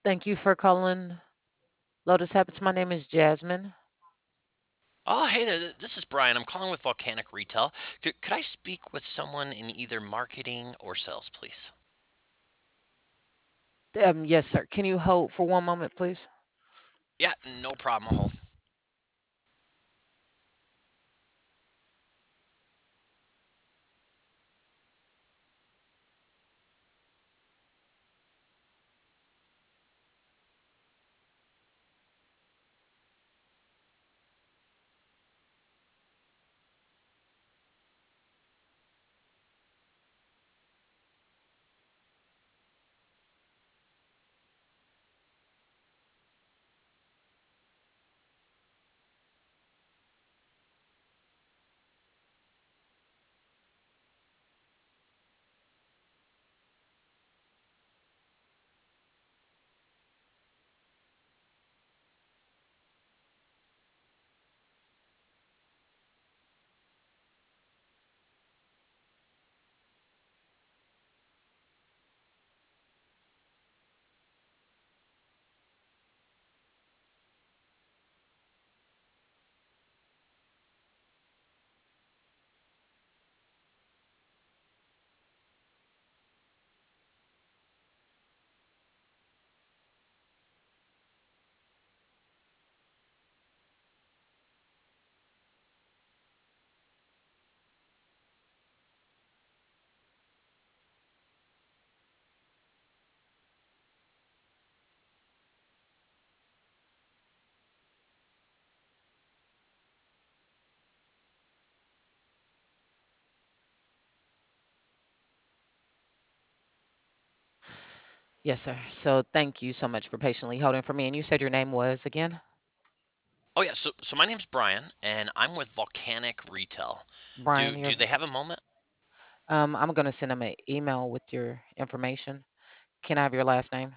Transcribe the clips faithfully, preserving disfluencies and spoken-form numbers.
Thank you for calling Lotus Habits. My name is Jasmine. Oh, hey there. th- This is Brian. I'm calling with Volcanic Retail. Could, could I speak with someone in either marketing or sales, please? Um, yes, sir. Can you hold for one moment, please? Yeah, no problem. I'll hold. Yes, sir. So thank you so much for patiently holding for me. And you said your name was again? Oh, yeah. So, so my name's Brian, and I'm with Volcanic Retail. Brian, Do you're, do they have a moment? um, I'm going to send them an email with your information. Can I have your last name?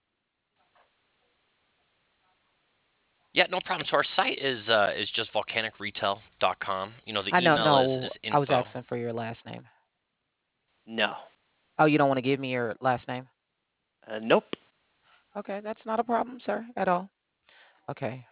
Yeah, no problem. So our site is uh, is just volcanic retail dot com. You know, the I know, email is no, is I was info. asking for your last name. No. Oh, you don't want to give me your last name? Uh, nope. Okay, that's not a problem, sir, at all. Okay.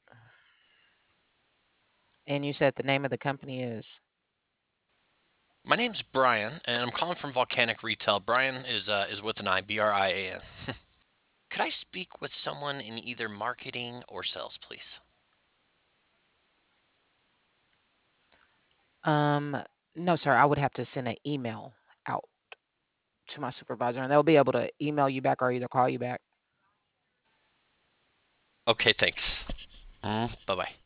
And you said the name of the company is? My name's Brian, and I'm calling from Volcanic Retail. Brian is uh, is with an I, B R I A N. Could I speak with someone in either marketing or sales, please? Um, no, sir, I would have to send an email out to my supervisor, and they'll be able to email you back or either call you back. Okay, thanks. Bye bye.